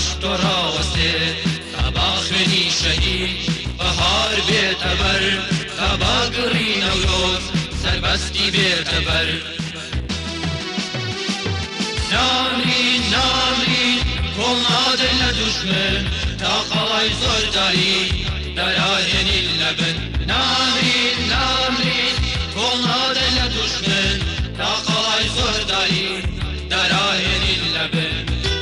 پشت و راوسته تا باخوێنی شەهید بەهار بێتە بەر تا باگڕی نەورۆز سەربەستی بێتە بەر نامرین نامرین کۆڵ نادەین لە دوژمن تا قەڵای زۆرداری دەراهێنین لە بن نامرین نامرین کۆڵ نادەین لە دوژمن تا قەڵای زۆرداری دەراهێنین لە بن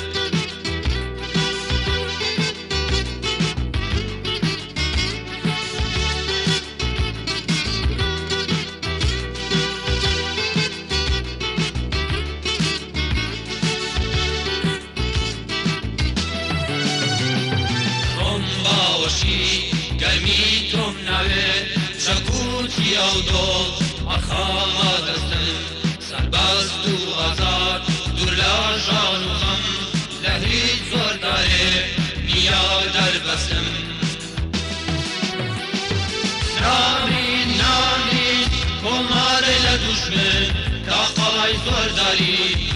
گەرمی تۆم ناوێت شەکوتی ئەو دۆڵ ئەخاڵا دەستن سەربەست و ئازاد دوور لە ژان و غەم لە هیچ زۆردارێ نیا دەربەسم نامرین نامرین کۆڵ نادەین لە دوژمن تا قەڵای زۆرداری